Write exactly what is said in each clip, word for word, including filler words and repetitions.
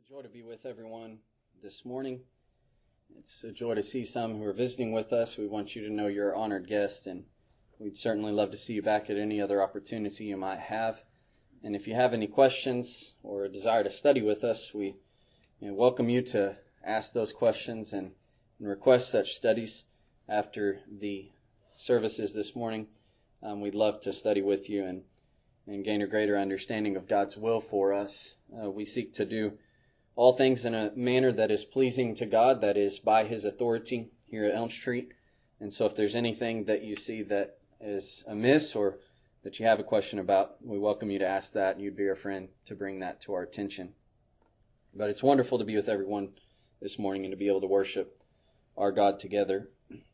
Joy to be with everyone this morning. It's a joy to see some who are visiting with us. We want you to know you're an honored guest, and we'd certainly love to see you back at any other opportunity you might have. And if you have any questions or a desire to study with us, we you know, welcome you to ask those questions and, and request such studies after the services this morning. Um, we'd love to study with you and, and gain a greater understanding of God's will for us. Uh, we seek to do all things in a manner that is pleasing to God, that is by His authority here at Elm Street. And so if there's anything that you see that is amiss or that you have a question about, we welcome you to ask that, and you'd be our friend to bring that to our attention. But it's wonderful to be with everyone this morning and to be able to worship our God together.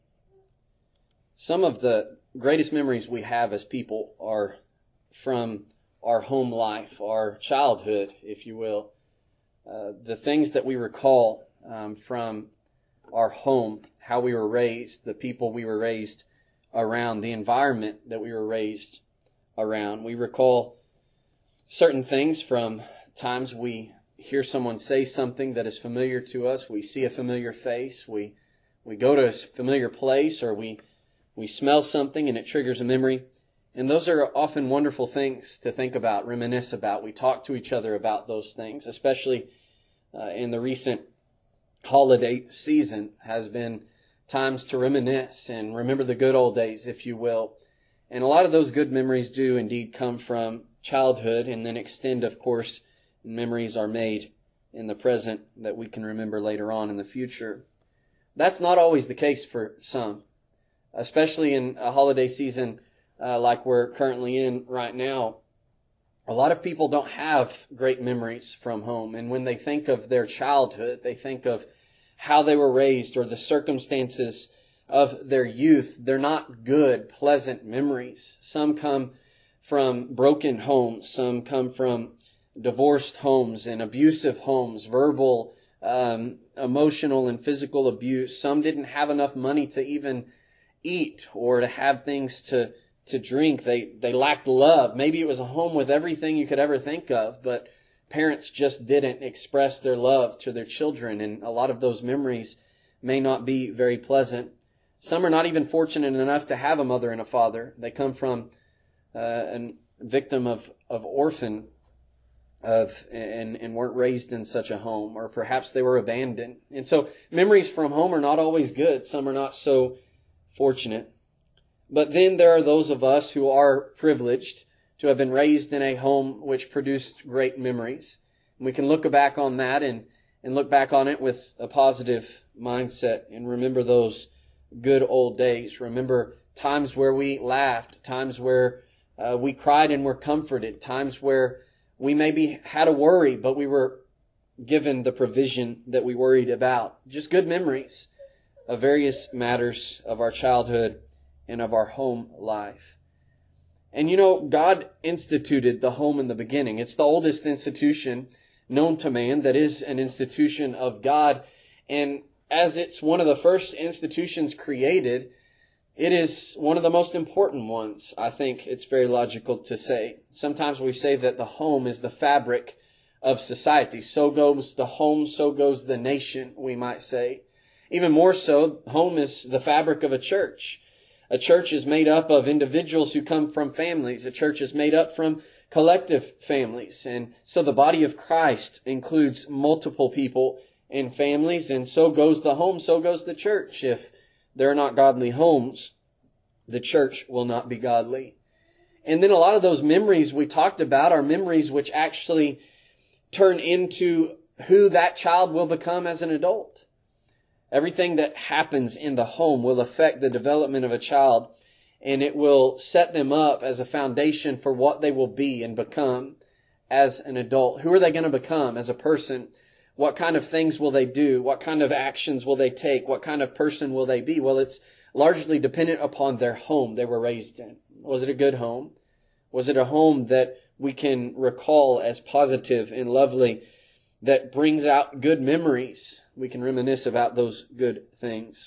Some of the greatest memories we have as people are from our home life, our childhood, if you will. Uh, the things that we recall um, from our home, how we were raised, the people we were raised around, the environment that we were raised around. We recall certain things from times we hear someone say something that is familiar to us. We see a familiar face. We we go to a familiar place, or we we smell something and it triggers a memory. And those are often wonderful things to think about, reminisce about. We talk to each other about those things, especially uh, in the recent holiday season has been times to reminisce and remember the good old days, if you will. And a lot of those good memories do indeed come from childhood and then extend, of course, memories are made in the present that we can remember later on in the future. That's not always the case for some, especially in a holiday season Uh, like we're currently in right now. A lot of people don't have great memories from home. And when they think of their childhood, they think of how they were raised or the circumstances of their youth. They're not good, pleasant memories. Some come from broken homes. Some come from divorced homes and abusive homes, verbal, um, emotional, and physical abuse. Some didn't have enough money to even eat or to have things to to drink. They they lacked love. Maybe it was a home with everything you could ever think of, but parents just didn't express their love to their children, and a lot of those memories may not be very pleasant. Some are not even fortunate enough to have a mother and a father. They come from uh, a victim of, of orphan of and, and weren't raised in such a home, or perhaps they were abandoned. And so memories from home are not always good. Some are not so fortunate. But then there are those of us who are privileged to have been raised in a home which produced great memories. And we can look back on that and, and look back on it with a positive mindset and remember those good old days. Remember times where we laughed, times where uh, we cried and were comforted, times where we maybe had a worry, but we were given the provision that we worried about. Just good memories of various matters of our childhood and of our home life. And you know, God instituted the home in the beginning. It's the oldest institution known to man that is an institution of God. And as it's one of the first institutions created, it is one of the most important ones. I think it's very logical to say. Sometimes we say that the home is the fabric of society. So goes the home, so goes the nation, we might say. Even more so, home is the fabric of a church. A church is made up of individuals who come from families. A church is made up from collective families. And so the body of Christ includes multiple people and families. And so goes the home, so goes the church. If there are not godly homes, the church will not be godly. And then a lot of those memories we talked about are memories which actually turn into who that child will become as an adult. Everything that happens in the home will affect the development of a child, and it will set them up as a foundation for what they will be and become as an adult. Who are they going to become as a person? What kind of things will they do? What kind of actions will they take? What kind of person will they be? Well, it's largely dependent upon their home they were raised in. Was it a good home? Was it a home that we can recall as positive and lovely, that brings out good memories? We can reminisce about those good things.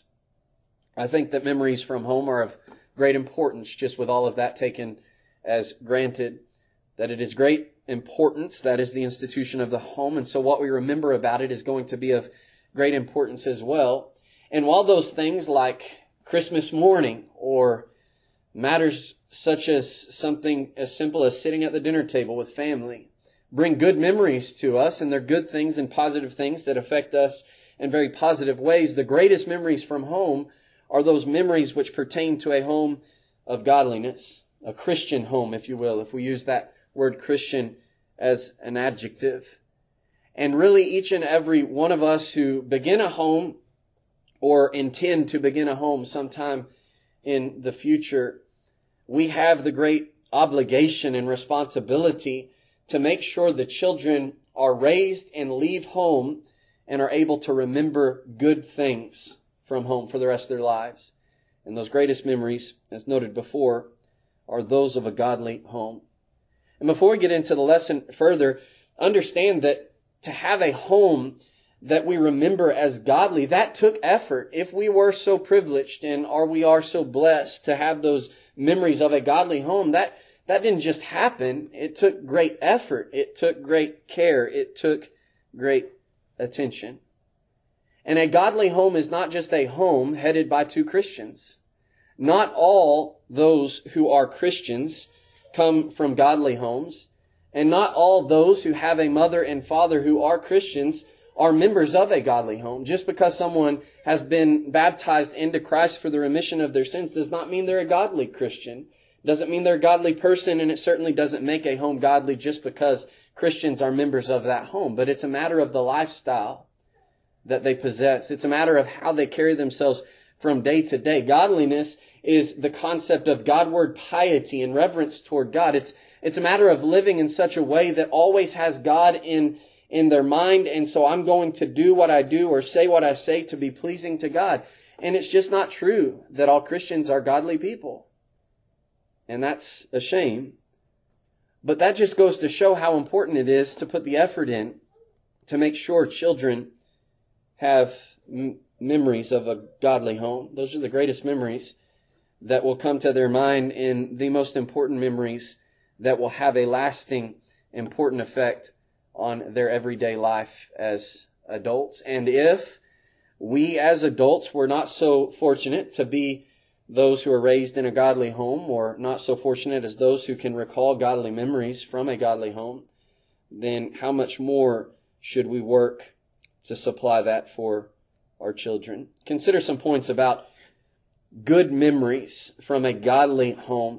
I think that memories from home are of great importance, just with all of that taken as granted, that it is great importance. That is the institution of the home. And so what we remember about it is going to be of great importance as well. And while those things like Christmas morning or matters such as something as simple as sitting at the dinner table with family bring good memories to us, and they're good things and positive things that affect us in very positive ways, the greatest memories from home are those memories which pertain to a home of godliness, a Christian home, if you will, if we use that word Christian as an adjective. And really each and every one of us who begin a home or intend to begin a home sometime in the future, we have the great obligation and responsibility to make sure the children are raised and leave home and are able to remember good things from home for the rest of their lives. And those greatest memories, as noted before, are those of a godly home. And before we get into the lesson further, understand that to have a home that we remember as godly, that took effort. If we were so privileged and or we are so blessed to have those memories of a godly home, that, that didn't just happen. It took great effort. It took great care. It took great attention. And a godly home is not just a home headed by two Christians. Not all those who are Christians come from godly homes, and not all those who have a mother and father who are Christians are members of a godly home. Just because someone has been baptized into Christ for the remission of their sins does not mean they're a godly Christian. Doesn't mean they're a godly person, and it certainly doesn't make a home godly just because Christians are members of that home. But it's a matter of the lifestyle that they possess. It's a matter of how they carry themselves from day to day. Godliness is the concept of Godward piety and reverence toward God. It's it's a matter of living in such a way that always has God in in their mind, and so I'm going to do what I do or say what I say to be pleasing to God. And it's just not true that all Christians are godly people. And that's a shame. But that just goes to show how important it is to put the effort in to make sure children have m- memories of a godly home. Those are the greatest memories that will come to their mind, and the most important memories that will have a lasting, important effect on their everyday life as adults. And if we as adults were not so fortunate to be those who are raised in a godly home, or not so fortunate as those who can recall godly memories from a godly home, then how much more should we work to supply that for our children? Consider some points about good memories from a godly home.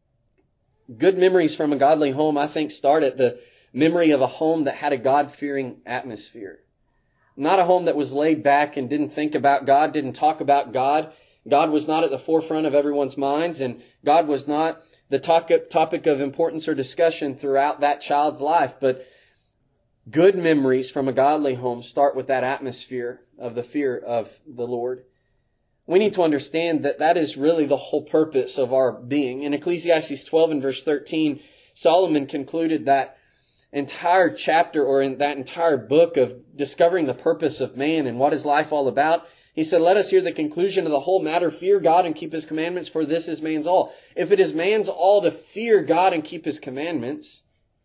Good memories from a godly home, I think, start at the memory of a home that had a God-fearing atmosphere. Not a home that was laid back and didn't think about God, didn't talk about God. God was not at the forefront of everyone's minds, and God was not the topic of importance or discussion throughout that child's life. But good memories from a godly home start with that atmosphere of the fear of the Lord. We need to understand that that is really the whole purpose of our being. In Ecclesiastes twelve and verse thirteen, Solomon concluded that entire chapter, or in that entire book of discovering the purpose of man and what is life all about. He said, let us hear the conclusion of the whole matter. Fear God and keep His commandments, for this is man's all. If it is man's all to fear God and keep His commandments,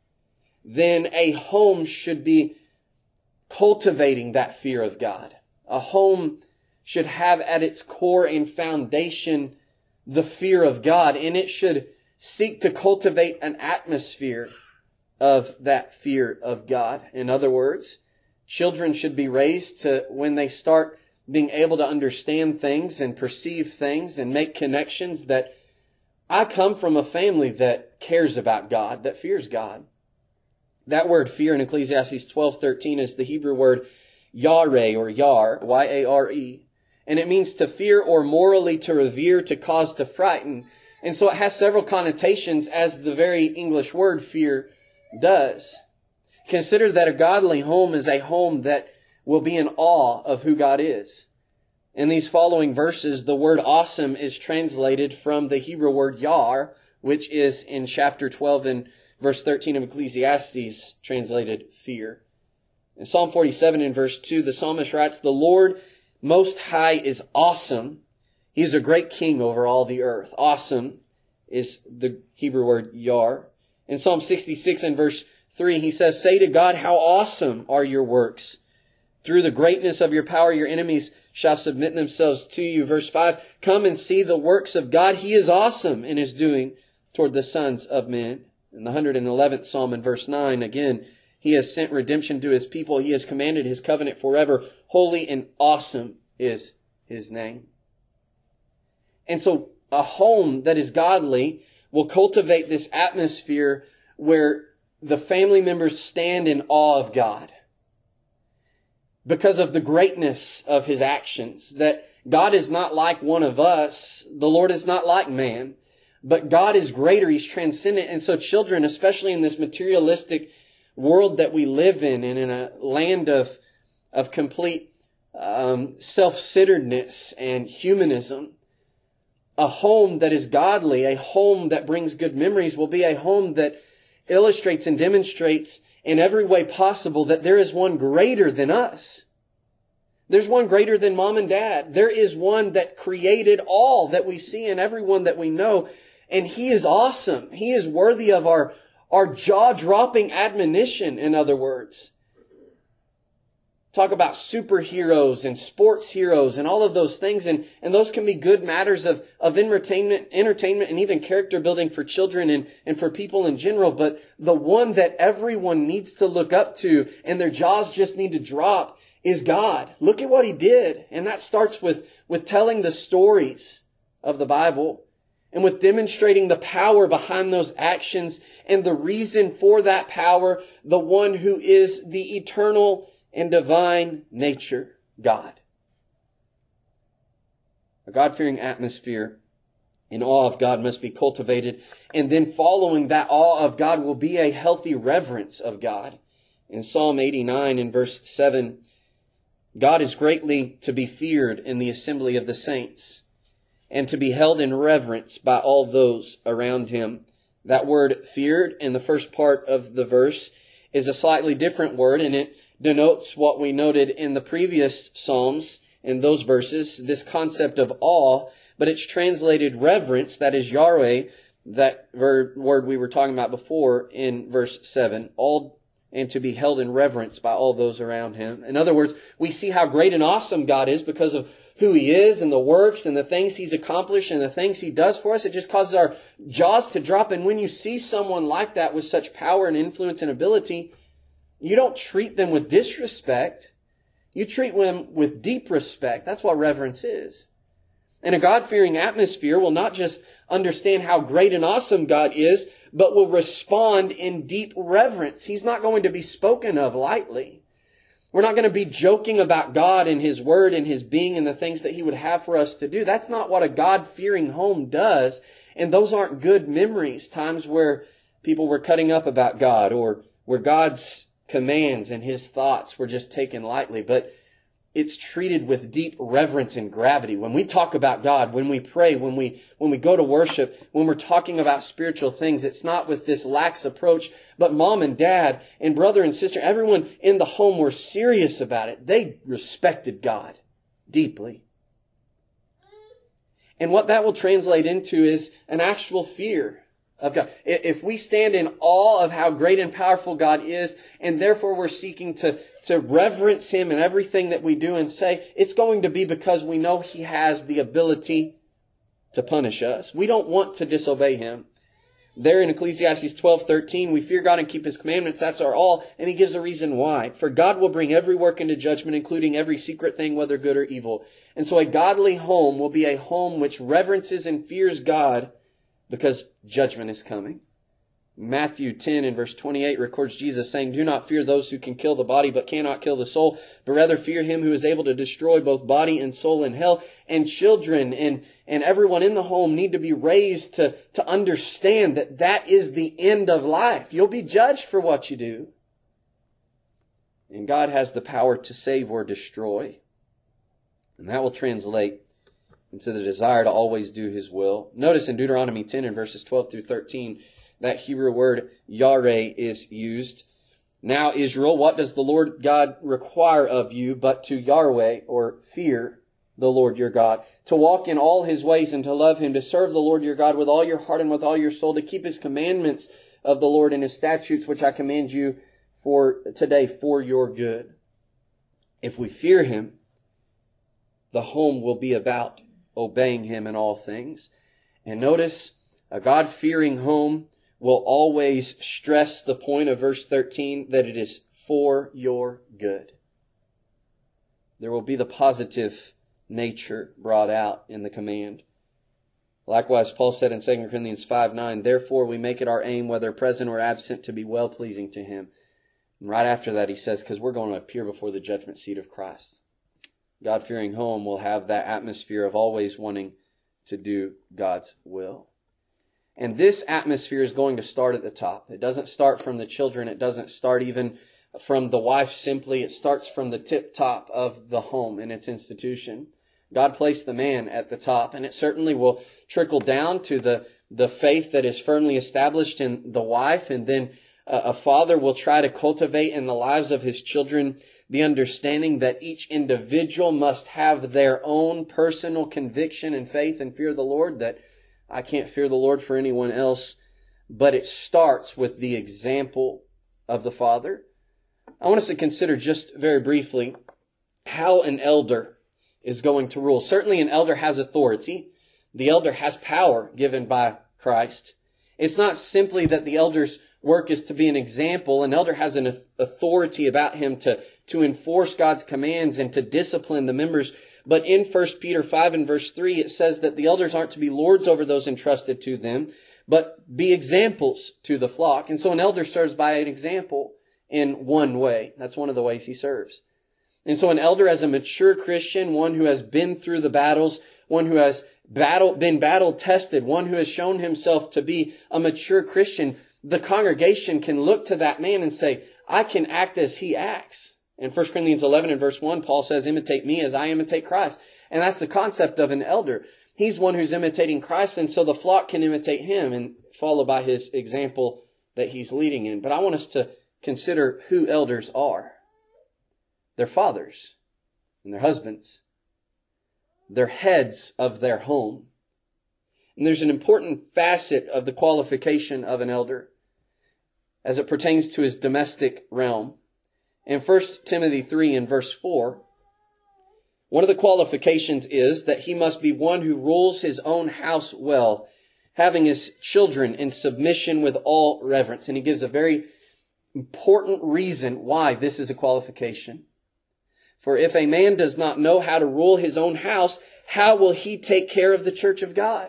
then a home should be cultivating that fear of God. A home should have at its core and foundation the fear of God, and it should seek to cultivate an atmosphere of that fear of God. In other words, children should be raised to, when they start being able to understand things and perceive things and make connections, that I come from a family that cares about God, that fears God. That word fear in Ecclesiastes twelve thirteen is the Hebrew word yare, or yar, Y A R E. And it means to fear or morally to revere, to cause to frighten. And so it has several connotations, as the very English word fear does. Consider that a godly home is a home that will be in awe of who God is. In these following verses, the word awesome is translated from the Hebrew word yar, which is in chapter twelve and verse thirteen of Ecclesiastes translated fear. In Psalm forty-seven and verse two, the psalmist writes, the Lord Most High is awesome. He is a great king over all the earth. Awesome is the Hebrew word yar. In Psalm sixty-six and verse three, he says, say to God, how awesome are your works. Through the greatness of your power, your enemies shall submit themselves to you. Verse five, come and see the works of God. He is awesome in his doing toward the sons of men. In the one hundred eleventh Psalm in verse nine, again, he has sent redemption to his people. He has commanded his covenant forever. Holy and awesome is his name. And so a home that is godly will cultivate this atmosphere where the family members stand in awe of God because of the greatness of his actions. That God is not like one of us. The Lord is not like man. But God is greater. He's transcendent. And so children, especially in this materialistic world that we live in, and in a land of, of complete um, self-centeredness and humanism, a home that is godly, a home that brings good memories, will be a home that illustrates and demonstrates in every way possible that there is one greater than us. There's one greater than mom and dad. There is one that created all that we see and everyone that we know. And he is awesome. He is worthy of our, our jaw-dropping admonition, in other words. Talk about superheroes and sports heroes and all of those things. And, and those can be good matters of, of entertainment, entertainment and even character building for children and, and for people in general. But the one that everyone needs to look up to and their jaws just need to drop is God. Look at what he did. And that starts with, with telling the stories of the Bible and with demonstrating the power behind those actions and the reason for that power, the one who is the eternal and divine nature, God. A God-fearing atmosphere in awe of God must be cultivated. And then following that awe of God will be a healthy reverence of God. In Psalm eighty-nine in verse seven, God is greatly to be feared in the assembly of the saints and to be held in reverence by all those around him. That word feared in the first part of the verse is a slightly different word, and it denotes what we noted in the previous Psalms in those verses, this concept of awe, but it's translated reverence, that is Yahweh, that word we were talking about before in verse seven, all and to be held in reverence by all those around him. In other words, we see how great and awesome God is because of who he is and the works and the things he's accomplished and the things he does for us. It just causes our jaws to drop. And when you see someone like that with such power and influence and ability, you don't treat them with disrespect. You treat them with deep respect. That's what reverence is. And a God-fearing atmosphere will not just understand how great and awesome God is, but will respond in deep reverence. He's not going to be spoken of lightly. We're not going to be joking about God and his word and his being and the things that he would have for us to do. That's not what a God-fearing home does. And those aren't good memories, times where people were cutting up about God or where God's commands and his thoughts were just taken lightly. But it's treated with deep reverence and gravity. When we talk about God, when we pray, when we when we go to worship, when we're talking about spiritual things, it's not with this lax approach, but mom and dad and brother and sister, everyone in the home were serious about it. They respected God deeply. And what that will translate into is an actual fear of God. If we stand in awe of how great and powerful God is, and therefore we're seeking to, to reverence him in everything that we do and say, it's going to be because we know he has the ability to punish us. We don't want to disobey him. There in Ecclesiastes twelve thirteen, we fear God and keep his commandments. That's our all. And he gives a reason why. For God will bring every work into judgment, including every secret thing, whether good or evil. And so a godly home will be a home which reverences and fears God, because judgment is coming. Matthew ten and verse twenty-eight records Jesus saying, do not fear those who can kill the body but cannot kill the soul, but rather fear him who is able to destroy both body and soul in hell. And children and, and everyone in the home need to be raised to, to understand that that is the end of life. You'll be judged for what you do. And God has the power to save or destroy. And that will translate into the desire to always do his will. Notice in Deuteronomy ten and verses twelve through thirteen, that Hebrew word Yahweh is used. Now, Israel, what does the Lord God require of you but to Yahweh, or fear the Lord your God, to walk in all his ways and to love him, to serve the Lord your God with all your heart and with all your soul, to keep his commandments, of the Lord and His statutes, which I command you for today for your good. If we fear Him, the home will be about obeying Him in all things. And notice, a God-fearing home will always stress the point of verse thirteen, that it is for your good. There will be the positive nature brought out in the command. Likewise, Paul said in Second Corinthians five nine, therefore we make it our aim, whether present or absent, to be well-pleasing to Him. And right after that he says, because we're going to appear before the judgment seat of Christ. God-fearing home will have that atmosphere of always wanting to do God's will. And this atmosphere is going to start at the top. It doesn't start from the children. It doesn't start even from the wife simply. It starts from the tip top of the home and its institution. God placed the man at the top, and it certainly will trickle down to the, the faith that is firmly established in the wife, and then a, a father will try to cultivate in the lives of his children the understanding that each individual must have their own personal conviction and faith and fear of the Lord, that I can't fear the Lord for anyone else, but it starts with the example of the father. I want us to consider just very briefly how an elder is going to rule. Certainly an elder has authority. The elder has power given by Christ. It's not simply that the elder's work is to be an example. An elder has an authority about him to, to enforce God's commands and to discipline the members. But in First Peter five and verse three, it says that the elders aren't to be lords over those entrusted to them, but be examples to the flock. And so an elder serves by an example in one way. That's one of the ways he serves. And so an elder, as a mature Christian, one who has been through the battles, one who has battle, been battle tested, one who has shown himself to be a mature Christian, the congregation can look to that man and say, I can act as he acts. In First Corinthians eleven and verse one, Paul says, imitate me as I imitate Christ. And that's the concept of an elder. He's one who's imitating Christ, and so the flock can imitate him and follow by his example that he's leading in. But I want us to consider who elders are. They're fathers and their husbands. They're heads of their home. And there's an important facet of the qualification of an elder as it pertains to his domestic realm. In First Timothy three and verse four, one of the qualifications is that he must be one who rules his own house well, having his children in submission with all reverence. And he gives a very important reason why this is a qualification. For if a man does not know how to rule his own house, how will he take care of the church of God?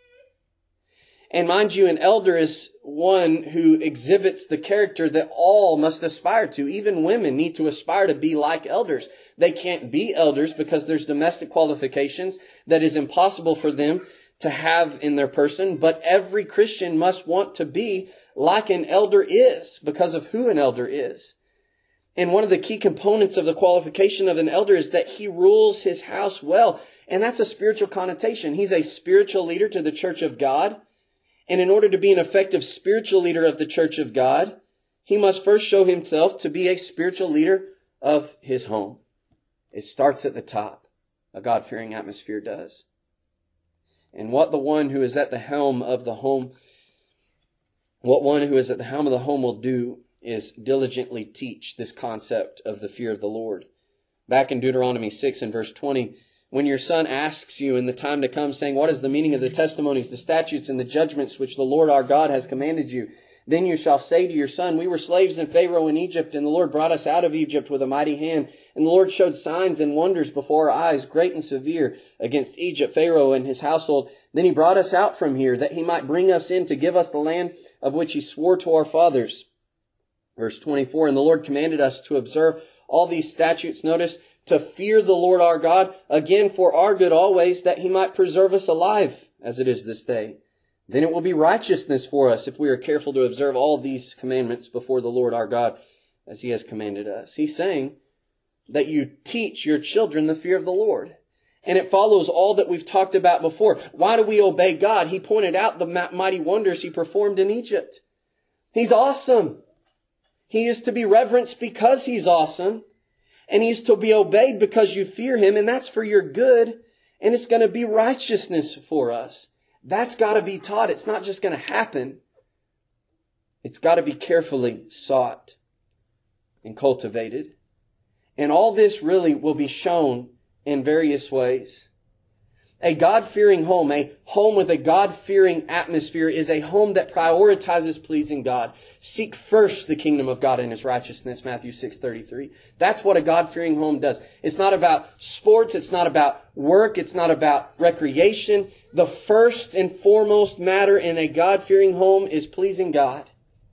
And mind you, an elder is one who exhibits the character that all must aspire to. Even women need to aspire to be like elders. They can't be elders because there's domestic qualifications that is impossible for them to have in their person. But every Christian must want to be like an elder is because of who an elder is. And one of the key components of the qualification of an elder is that he rules his house well. And that's a spiritual connotation. He's a spiritual leader to the church of God. And in order to be an effective spiritual leader of the church of God, he must first show himself to be a spiritual leader of his home. It starts at the top. A God-fearing atmosphere does. And what the one who is at the helm of the home, what one who is at the helm of the home will do is diligently teach this concept of the fear of the Lord. Back in Deuteronomy six and verse twenty, when your son asks you in the time to come, saying, what is the meaning of the testimonies, the statutes, and the judgments which the Lord our God has commanded you? Then you shall say to your son, we were slaves in Pharaoh in Egypt, and the Lord brought us out of Egypt with a mighty hand. And the Lord showed signs and wonders before our eyes, great and severe, against Egypt, Pharaoh and his household. Then he brought us out from here, that he might bring us in to give us the land of which he swore to our fathers. Verse twenty-four, and the Lord commanded us to observe all these statutes, notice, to fear the Lord our God, again for our good always, that he might preserve us alive, as it is this day. Then it will be righteousness for us if we are careful to observe all these commandments before the Lord our God, as he has commanded us. He's saying that you teach your children the fear of the Lord. And it follows all that we've talked about before. Why do we obey God? He pointed out the mighty wonders he performed in Egypt. He's awesome. He is to be reverenced because he's awesome. And he's to be obeyed because you fear him, and that's for your good, and it's going to be righteousness for us. That's got to be taught. It's not just going to happen. It's got to be carefully sought and cultivated. And all this really will be shown in various ways. A God-fearing home, a home with a God-fearing atmosphere, is a home that prioritizes pleasing God. Seek first the kingdom of God and His righteousness, Matthew six thirty-three. That's what a God-fearing home does. It's not about sports. It's not about work. It's not about recreation. The first and foremost matter in a God-fearing home is pleasing God.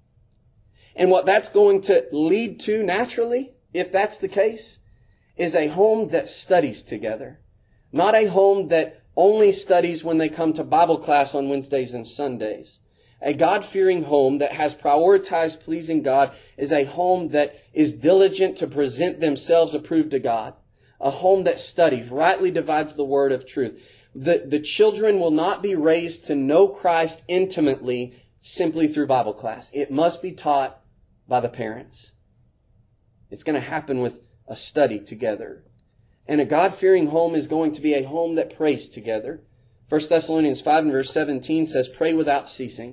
And what that's going to lead to naturally, if that's the case, is a home that studies together. Not a home that only studies when they come to Bible class on Wednesdays and Sundays. A God-fearing home that has prioritized pleasing God is a home that is diligent to present themselves approved to God. A home that studies, rightly divides the word of truth. The, the children will not be raised to know Christ intimately simply through Bible class. It must be taught by the parents. It's going to happen with a study together. And a God-fearing home is going to be a home that prays together. First Thessalonians five and verse seventeen says, pray without ceasing.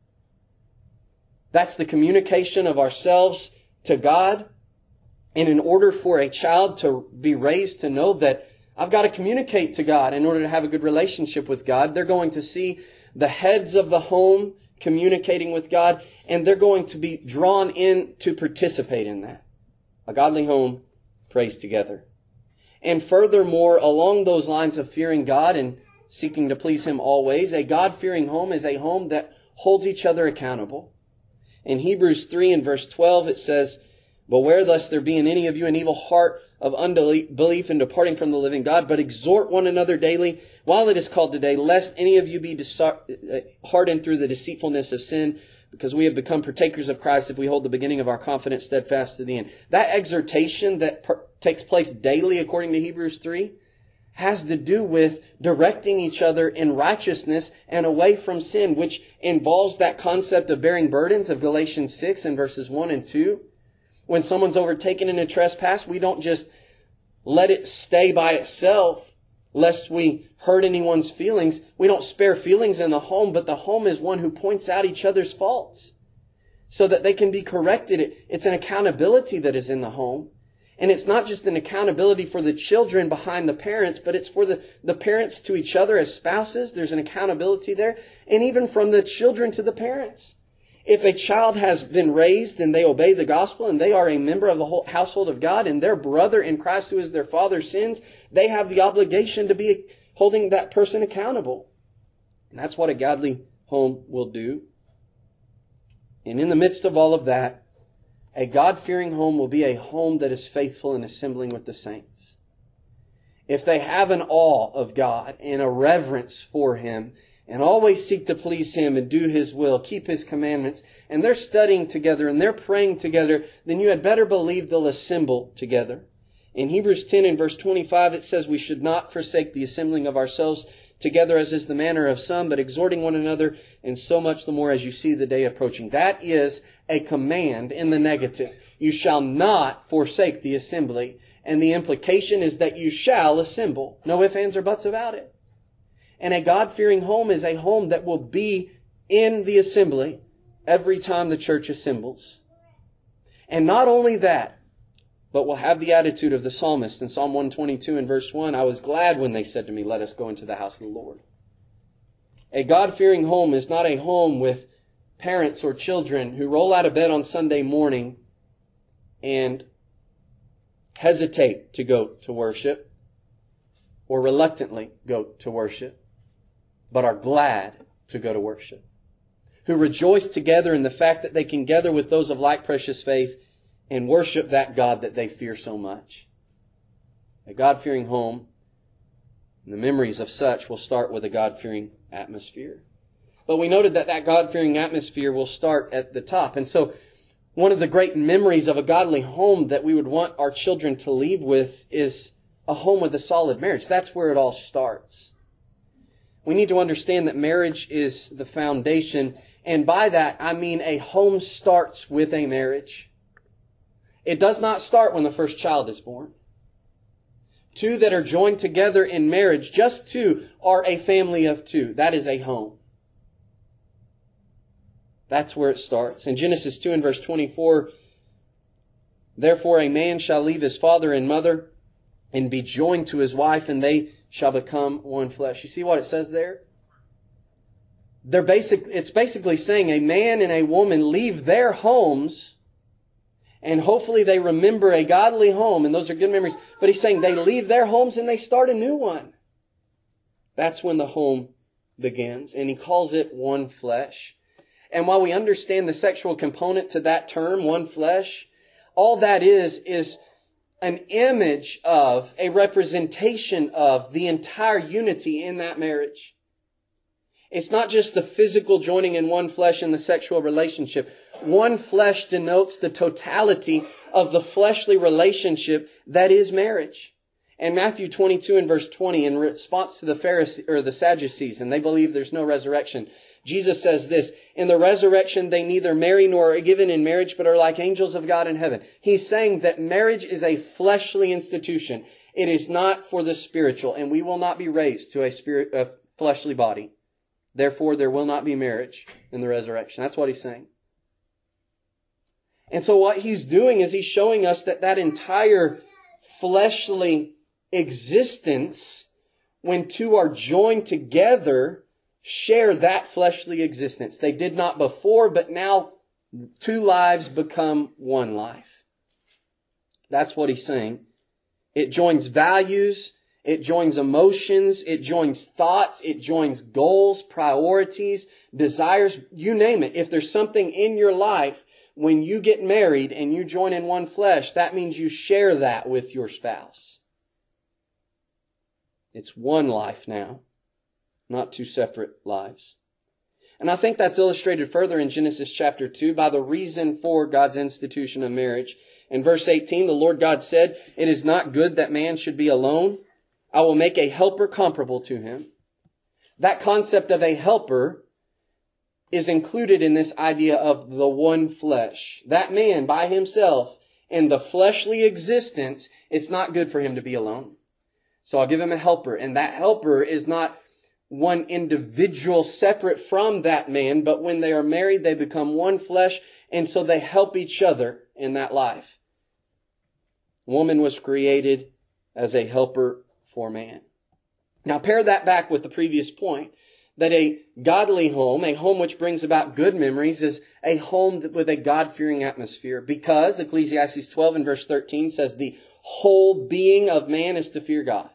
That's the communication of ourselves to God. And in order for a child to be raised to know that I've got to communicate to God in order to have a good relationship with God, they're going to see the heads of the home communicating with God, and they're going to be drawn in to participate in that. A godly home prays together. And furthermore, along those lines of fearing God and seeking to please Him always, a God-fearing home is a home that holds each other accountable. In Hebrews three and verse twelve, it says, beware lest there be in any of you an evil heart of unbelief in departing from the living God, but exhort one another daily while it is called today, lest any of you be hardened through the deceitfulness of sin, because we have become partakers of Christ if we hold the beginning of our confidence steadfast to the end. That exhortation that per- takes place daily according to Hebrews three has to do with directing each other in righteousness and away from sin, which involves that concept of bearing burdens of Galatians six and verses one and two. When someone's overtaken in a trespass, we don't just let it stay by itself lest we hurt anyone's feelings. We don't spare feelings in the home, but the home is one who points out each other's faults so that they can be corrected. It's an accountability that is in the home. And it's not just an accountability for the children behind the parents, but it's for the, the parents to each other as spouses. There's an accountability there. And even from the children to the parents. If a child has been raised and they obey the gospel and they are a member of the whole household of God and their brother in Christ who is their father sins, they have the obligation to be holding that person accountable. And that's what a godly home will do. And in the midst of all of that, a God-fearing home will be a home that is faithful in assembling with the saints. If they have an awe of God and a reverence for Him, and always seek to please Him and do His will, keep His commandments, and they're studying together and they're praying together, then you had better believe they'll assemble together. In Hebrews ten and verse twenty-five, it says, we should not forsake the assembling of ourselves together as is the manner of some, but exhorting one another, and so much the more as you see the day approaching. That is a command in the negative. You shall not forsake the assembly. And the implication is that you shall assemble. No ifs, ands, or buts about it. And a God-fearing home is a home that will be in the assembly every time the church assembles. And not only that, but will have the attitude of the psalmist in Psalm one twenty-two and verse one, I was glad when they said to me, let us go into the house of the Lord. A God-fearing home is not a home with parents or children who roll out of bed on Sunday morning and hesitate to go to worship or reluctantly go to worship, but are glad to go to worship, who rejoice together in the fact that they can gather with those of like precious faith and worship that God that they fear so much. A God-fearing home, and the memories of such will start with a God-fearing atmosphere. But we noted that that God-fearing atmosphere will start at the top. And so one of the great memories of a godly home that we would want our children to leave with is a home with a solid marriage. That's where it all starts. We need to understand that marriage is the foundation. And by that, I mean a home starts with a marriage. It does not start when the first child is born. Two that are joined together in marriage, just two, are a family of two. That is a home. That's where it starts. In Genesis two and verse twenty-four, therefore a man shall leave his father and mother and be joined to his wife, and they shall become one flesh. You see what it says there? They're basic, it's basically saying a man and a woman leave their homes, and hopefully they remember a godly home, and those are good memories. But he's saying they leave their homes and they start a new one. That's when the home begins. And he calls it one flesh. And while we understand the sexual component to that term, one flesh, all that is, is an image of, a representation of the entire unity in that marriage. It's not just the physical joining in one flesh in the sexual relationship. One flesh denotes the totality of the fleshly relationship that is marriage. And Matthew twenty-two and verse twenty, in response to the Pharisees or the Sadducees, and they believe there's no resurrection, Jesus says this, in the resurrection they neither marry nor are given in marriage, but are like angels of God in heaven. He's saying that marriage is a fleshly institution. It is not for the spiritual, and we will not be raised to a spirit, a fleshly body. Therefore, there will not be marriage in the resurrection. That's what he's saying. And so what he's doing is he's showing us that that entire fleshly existence, when two are joined together, share that fleshly existence. They did not before, but now two lives become one life. That's what he's saying. It joins values. It joins emotions, it joins thoughts, it joins goals, priorities, desires, you name it. If there's something in your life, when you get married and you join in one flesh, that means you share that with your spouse. It's one life now, not two separate lives. And I think that's illustrated further in Genesis chapter two by the reason for God's institution of marriage. In verse eighteen, the Lord God said, "It is not good that man should be alone. I will make a helper comparable to him." That concept of a helper is included in this idea of the one flesh. That man by himself in the fleshly existence, it's not good for him to be alone. So I'll give him a helper. And that helper is not one individual separate from that man, but when they are married, they become one flesh. And so they help each other in that life. Woman was created as a helper for man. Now pair that back with the previous point, that a godly home, a home which brings about good memories, is a home with a God-fearing atmosphere. Because Ecclesiastes twelve and verse thirteen says the whole being of man is to fear God.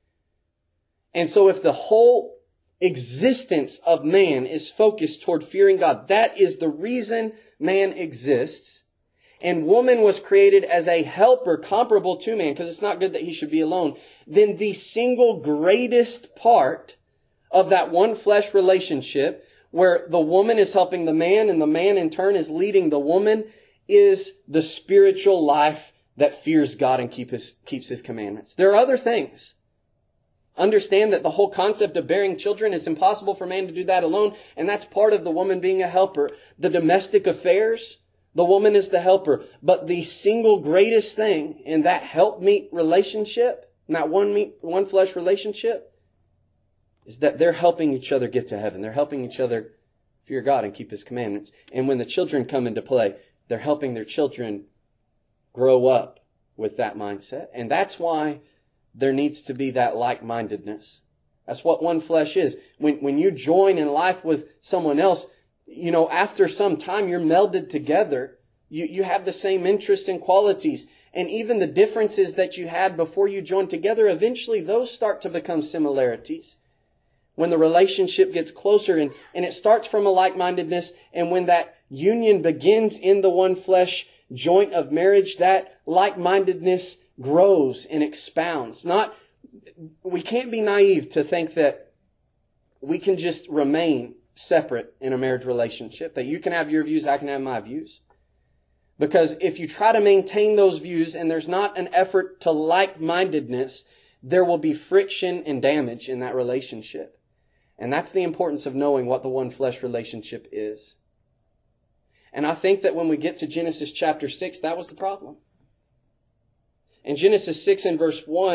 And so if the whole existence of man is focused toward fearing God, that is the reason man exists. And woman was created as a helper comparable to man, because it's not good that he should be alone, then the single greatest part of that one flesh relationship, where the woman is helping the man and the man in turn is leading the woman, is the spiritual life that fears God and keep his, keeps His commandments. There are other things. Understand that the whole concept of bearing children is impossible for man to do that alone, and that's part of the woman being a helper. The domestic affairs, the woman is the helper. But the single greatest thing in that helpmeet relationship, in that one meat, one flesh relationship, is that they're helping each other get to heaven. They're helping each other fear God and keep His commandments. And when the children come into play, they're helping their children grow up with that mindset. And that's why there needs to be that like-mindedness. That's what one flesh is. When, when you join in life with someone else, you know, after some time, you're melded together. You, you have the same interests and qualities. And even the differences that you had before you joined together, eventually those start to become similarities. When the relationship gets closer and, and it starts from a like-mindedness, and when that union begins in the one flesh joint of marriage, that like-mindedness grows and expounds. Not, we can't be naive to think that we can just remain separate in a marriage relationship, that you can have your views, I can have my views. Because if you try to maintain those views and there's not an effort to like-mindedness, there will be friction and damage in that relationship. And that's the importance of knowing what the one flesh relationship is. And I think that when we get to Genesis chapter six, that was the problem. In Genesis six and verse one,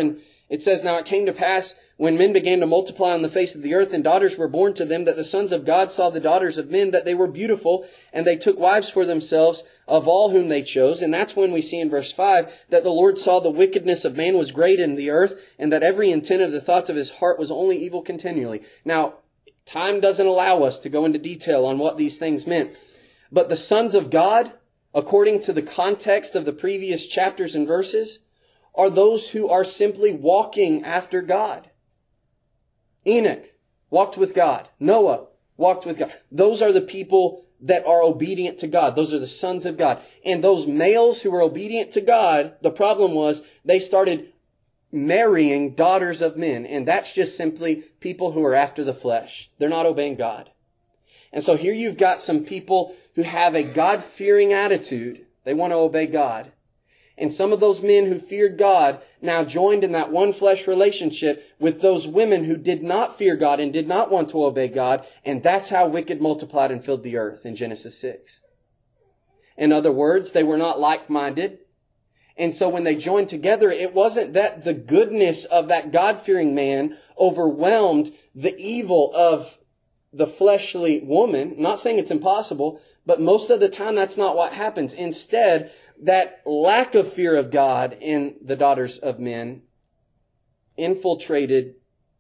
It says, "Now it came to pass, when men began to multiply on the face of the earth, and daughters were born to them, that the sons of God saw the daughters of men, that they were beautiful, and they took wives for themselves of all whom they chose." And that's when we see in verse five, that the Lord saw the wickedness of man was great in the earth, and that every intent of the thoughts of his heart was only evil continually. Now, time doesn't allow us to go into detail on what these things meant. But the sons of God, according to the context of the previous chapters and verses, are those who are simply walking after God. Enoch walked with God. Noah walked with God. Those are the people that are obedient to God. Those are the sons of God. And those males who were obedient to God, the problem was they started marrying daughters of men. And that's just simply people who are after the flesh. They're not obeying God. And so here you've got some people who have a God-fearing attitude. They want to obey God. And some of those men who feared God now joined in that one flesh relationship with those women who did not fear God and did not want to obey God. And that's how wicked multiplied and filled the earth in Genesis six. In other words, they were not like-minded. And so when they joined together, it wasn't that the goodness of that God-fearing man overwhelmed the evil of the fleshly woman. Not saying it's impossible, but most of the time that's not what happens. Instead, that lack of fear of God in the daughters of men infiltrated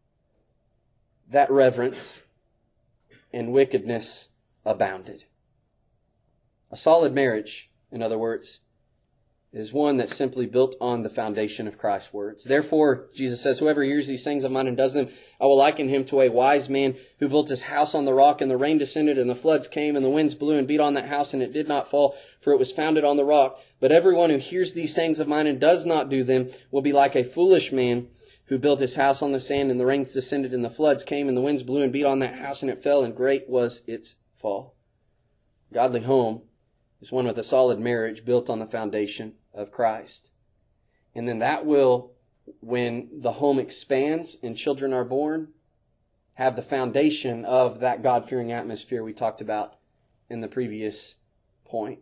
that reverence, and wickedness abounded. A solid marriage, in other words, is one that's simply built on the foundation of Christ's words. Therefore, Jesus says, "Whoever hears these things of mine and does them, I will liken him to a wise man who built his house on the rock, and the rain descended, and the floods came, and the winds blew and beat on that house, and it did not fall, for it was founded on the rock. But everyone who hears these sayings of mine and does not do them will be like a foolish man who built his house on the sand, and the rains descended, and the floods came, and the winds blew and beat on that house, and it fell, and great was its fall." Godly home is one with a solid marriage built on the foundation of Christ. And then that will, when the home expands and children are born, have the foundation of that God-fearing atmosphere we talked about in the previous point.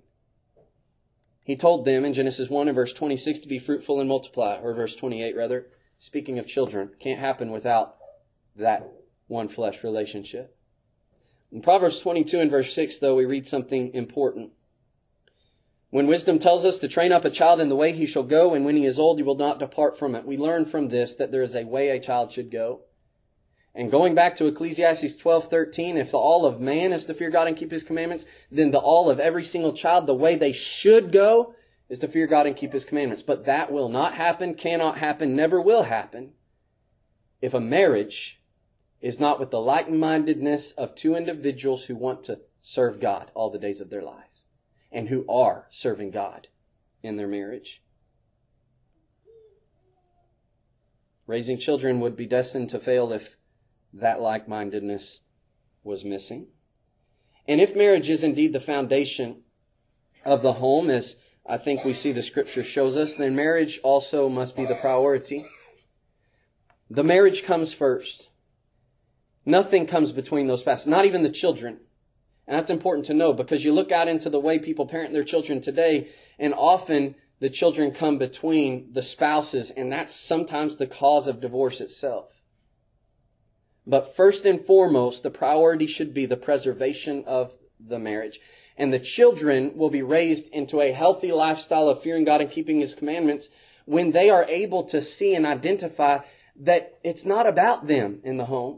He told them in Genesis one and verse twenty-six to be fruitful and multiply, or verse twenty-eight rather, speaking of children. Can't happen without that one flesh relationship. In Proverbs twenty-two and verse six, though, we read something important. "When wisdom tells us to train up a child in the way he shall go, and when he is old, he will not depart from it." We learn from this that there is a way a child should go. And going back to Ecclesiastes twelve thirteen, if the all of man is to fear God and keep his commandments, then the all of every single child, the way they should go, is to fear God and keep his commandments. But that will not happen, cannot happen, never will happen, if a marriage is not with the like-mindedness of two individuals who want to serve God all the days of their lives, and who are serving God in their marriage. Raising children would be destined to fail if that like-mindedness was missing. And if marriage is indeed the foundation of the home, as I think we see the Scripture shows us, then marriage also must be the priority. The marriage comes first. Nothing comes between those paths, not even the children. And that's important to know, because you look out into the way people parent their children today, and often the children come between the spouses, and that's sometimes the cause of divorce itself. But first and foremost, the priority should be the preservation of the marriage. And the children will be raised into a healthy lifestyle of fearing God and keeping His commandments when they are able to see and identify that it's not about them in the home.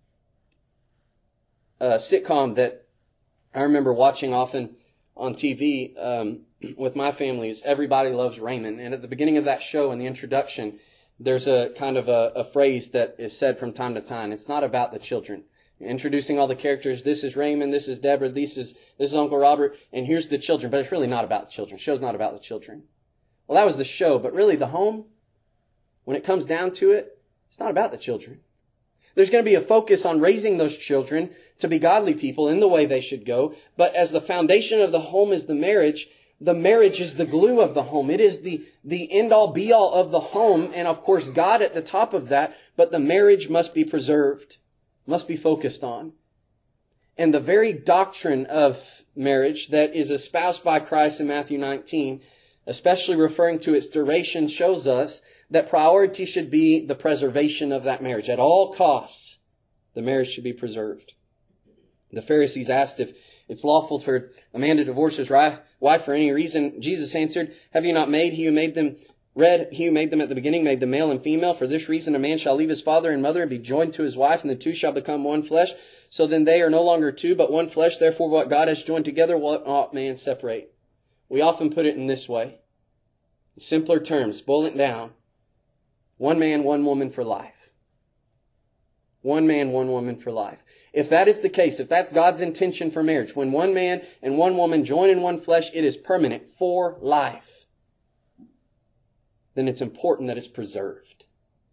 A sitcom that I remember watching often on T V um, with my family is Everybody Loves Raymond. And at the beginning of that show, in the introduction, there's a kind of a, a phrase that is said from time to time. It's not about the children. Introducing all the characters. This is Raymond. This is Deborah. This is this is Uncle Robert. And here's the children. But it's really not about the children. The show's not about the children. Well, that was the show. But really, the home, when it comes down to it, it's not about the children. There's going to be a focus on raising those children to be godly people in the way they should go. But as the foundation of the home is the marriage, the marriage is the glue of the home. It is the, the end-all, be-all of the home. And of course, God at the top of that. But the marriage must be preserved, must be focused on. And the very doctrine of marriage that is espoused by Christ in Matthew nineteen, especially referring to its duration, shows us that priority should be the preservation of that marriage. At all costs, the marriage should be preserved. The Pharisees asked if it's lawful for a man to divorce his wife for any reason. Jesus answered, have you not made he who made them read, he who made them at the beginning made them male and female? For this reason a man shall leave his father and mother and be joined to his wife, and the two shall become one flesh. So then they are no longer two, but one flesh. Therefore what God has joined together, what ought man separate? We often put it in this way. In simpler terms, boil it down. One man, one woman for life. One man, one woman for life. If that is the case, if that's God's intention for marriage, when one man and one woman join in one flesh, it is permanent for life. Then it's important that it's preserved.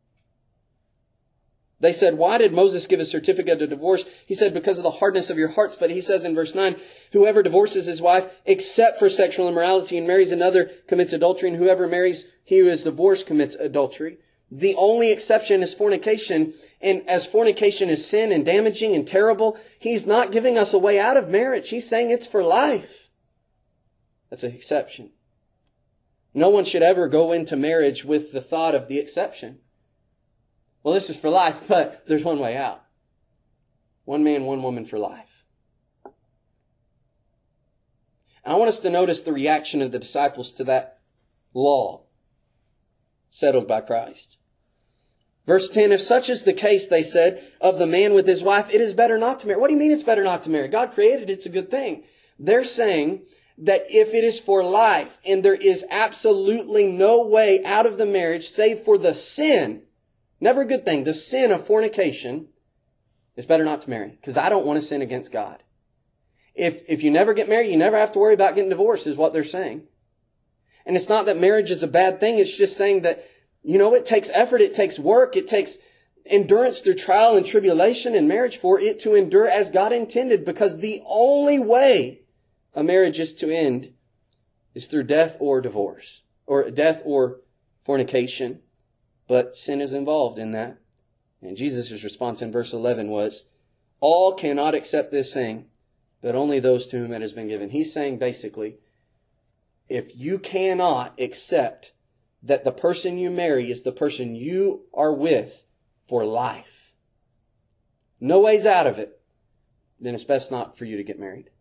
They said, why did Moses give a certificate of divorce? He said, because of the hardness of your hearts. But he says in verse nine, whoever divorces his wife except for sexual immorality and marries another commits adultery, and whoever marries he who is divorced commits adultery. The only exception is fornication. And as fornication is sin and damaging and terrible, he's not giving us a way out of marriage. He's saying it's for life. That's an exception. No one should ever go into marriage with the thought of the exception. Well, this is for life, but there's one way out. One man, one woman for life. I want us to notice the reaction of the disciples to that law settled by Christ. Verse ten, if such is the case, they said, of the man with his wife, it is better not to marry. What do you mean it's better not to marry? God created it. It's a good thing. They're saying that if it is for life and there is absolutely no way out of the marriage save for the sin, never a good thing, the sin of fornication, it's better not to marry. Because I don't want to sin against God. If, if you never get married, you never have to worry about getting divorced, is what they're saying. And it's not that marriage is a bad thing. It's just saying that, you know, it takes effort, it takes work, it takes endurance through trial and tribulation in marriage for it to endure as God intended. Because the only way a marriage is to end is through death or divorce, or death or fornication. But sin is involved in that. And Jesus' response in verse eleven was, all cannot accept this saying, but only those to whom it has been given. He's saying basically, if you cannot accept that the person you marry is the person you are with for life, no ways out of it, then it's best not for you to get married.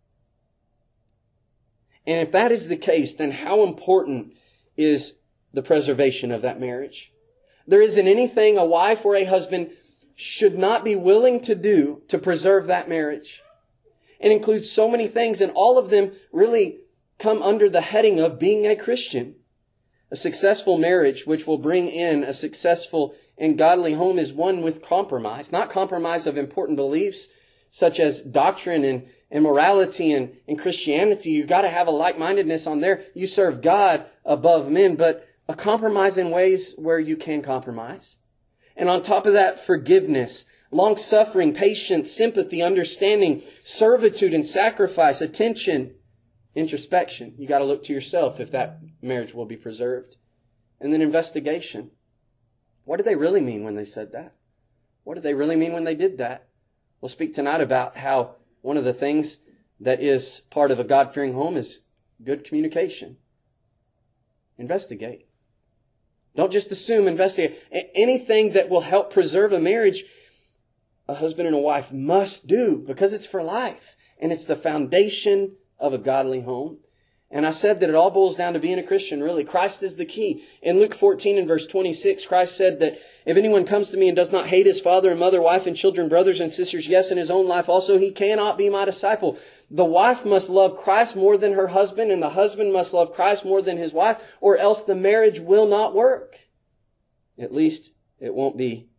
And if that is the case, then how important is the preservation of that marriage? There isn't anything a wife or a husband should not be willing to do to preserve that marriage. It includes so many things, and all of them really come under the heading of being a Christian. A successful marriage, which will bring in a successful and godly home, is one with compromise. Not compromise of important beliefs, such as doctrine and, and morality and, and Christianity. You've got to have a like-mindedness on there. You serve God above men, but a compromise in ways where you can compromise. And on top of that, forgiveness, long-suffering, patience, sympathy, understanding, servitude and sacrifice, attention, introspection. You got to look to yourself if that marriage will be preserved. And then investigation. What did they really mean when they said that? What did they really mean when they did that? We'll speak tonight about how one of the things that is part of a God-fearing home is good communication. Investigate. Don't just assume, investigate. Anything that will help preserve a marriage, a husband and a wife must do, because it's for life. And it's the foundation of a godly home. And I said that it all boils down to being a Christian, really. Christ is the key. In Luke fourteen and verse twenty-six, Christ said that if anyone comes to me and does not hate his father and mother, wife and children, brothers and sisters, yes, in his own life also, he cannot be my disciple. The wife must love Christ more than her husband, and the husband must love Christ more than his wife, or else the marriage will not work. At least it won't be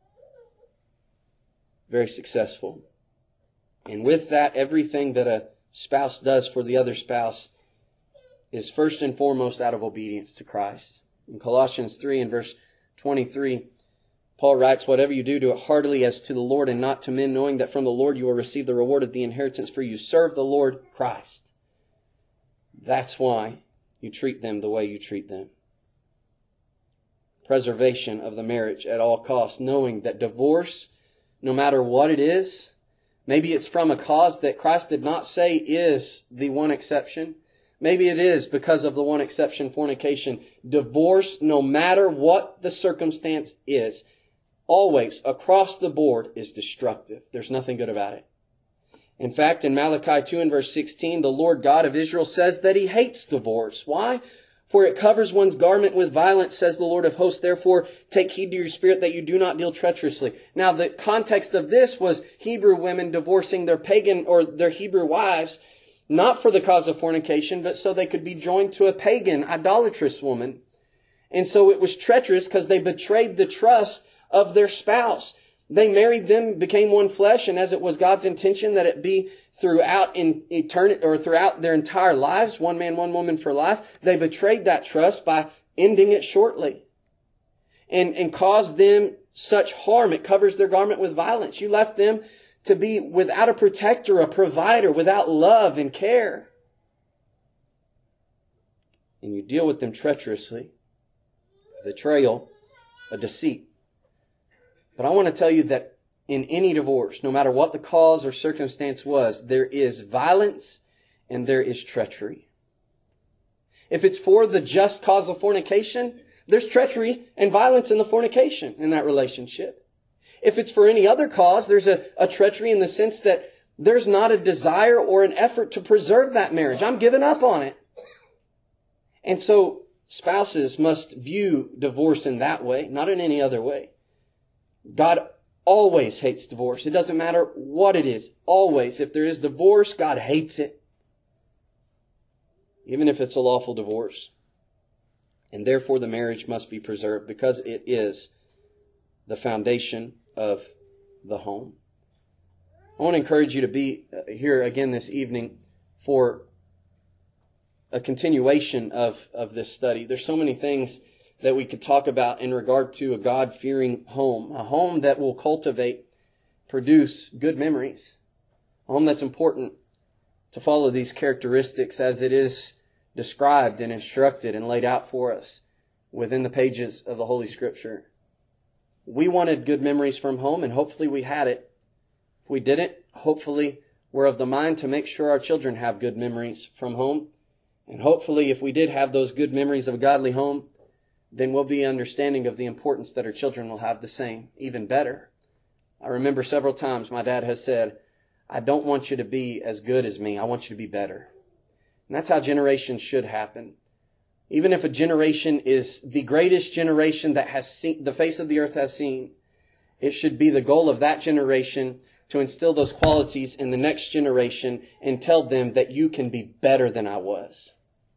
very successful. And with that, everything that a spouse does for the other spouse is first and foremost out of obedience to Christ. In Colossians three and verse twenty-three, Paul writes, whatever you do, do it heartily as to the Lord and not to men, knowing that from the Lord you will receive the reward of the inheritance, for you serve the Lord Christ. That's why you treat them the way you treat them. Preservation of the marriage at all costs, knowing that divorce, no matter what it is, maybe it's from a cause that Christ did not say is the one exception. Maybe it is because of the one exception, fornication. Divorce, no matter what the circumstance is, always, across the board, is destructive. There's nothing good about it. In fact, in Malachi two and verse sixteen, the Lord God of Israel says that He hates divorce. Why? For it covers one's garment with violence, says the Lord of hosts. Therefore, take heed to your spirit that you do not deal treacherously. Now, the context of this was Hebrew women divorcing their pagan or their Hebrew wives, not for the cause of fornication, but so they could be joined to a pagan, idolatrous woman. And so it was treacherous because they betrayed the trust of their spouse. They married them, became one flesh, and as it was God's intention that it be throughout in eternity or throughout their entire lives, one man, one woman for life, they betrayed that trust by ending it shortly and, and caused them such harm. It covers their garment with violence. You left them to be without a protector, a provider, without love and care. And you deal with them treacherously, a betrayal, a deceit. But I want to tell you that in any divorce, no matter what the cause or circumstance was, there is violence and there is treachery. If it's for the just cause of fornication, there's treachery and violence in the fornication in that relationship. If it's for any other cause, there's a, a treachery in the sense that there's not a desire or an effort to preserve that marriage. I'm giving up on it. And so spouses must view divorce in that way, not in any other way. God always hates divorce. It doesn't matter what it is. Always. If there is divorce, God hates it. Even if it's a lawful divorce. And therefore the marriage must be preserved because it is the foundation of the home. I want to encourage you to be here again this evening for a continuation of, of this study. There's so many things that we could talk about in regard to a God-fearing home. A home that will cultivate, produce good memories. A home that's important to follow these characteristics as it is described and instructed and laid out for us within the pages of the Holy Scripture. We wanted good memories from home, and hopefully we had it. If we didn't, hopefully we're of the mind to make sure our children have good memories from home. And hopefully if we did have those good memories of a godly home, then we'll be understanding of the importance that our children will have the same, even better. I remember several times my dad has said, I don't want you to be as good as me. I want you to be better. And that's how generations should happen. Even if a generation is the greatest generation that has seen, the face of the earth has seen, it should be the goal of that generation to instill those qualities in the next generation and tell them that you can be better than I was.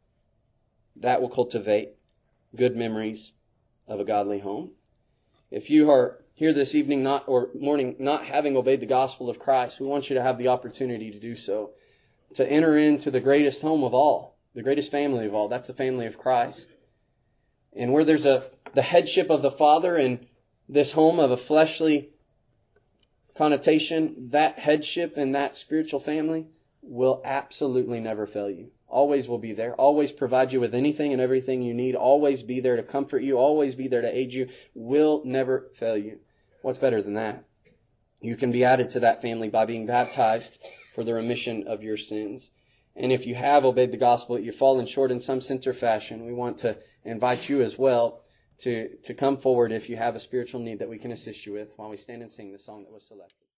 That will cultivate good memories of a godly home. If you are here this evening not or morning not having obeyed the gospel of Christ, we want you to have the opportunity to do so, to enter into the greatest home of all, the greatest family of all. That's the family of Christ. And where there's a the headship of the Father in this home of a fleshly connotation, that headship and that spiritual family will absolutely never fail you. Always will be there. Always provide you with anything and everything you need. Always be there to comfort you. Always be there to aid you. Will never fail you. What's better than that? You can be added to that family by being baptized for the remission of your sins. And if you have obeyed the gospel, you've fallen short in some sense or fashion, we want to invite you as well to, to come forward if you have a spiritual need that we can assist you with while we stand and sing the song that was selected.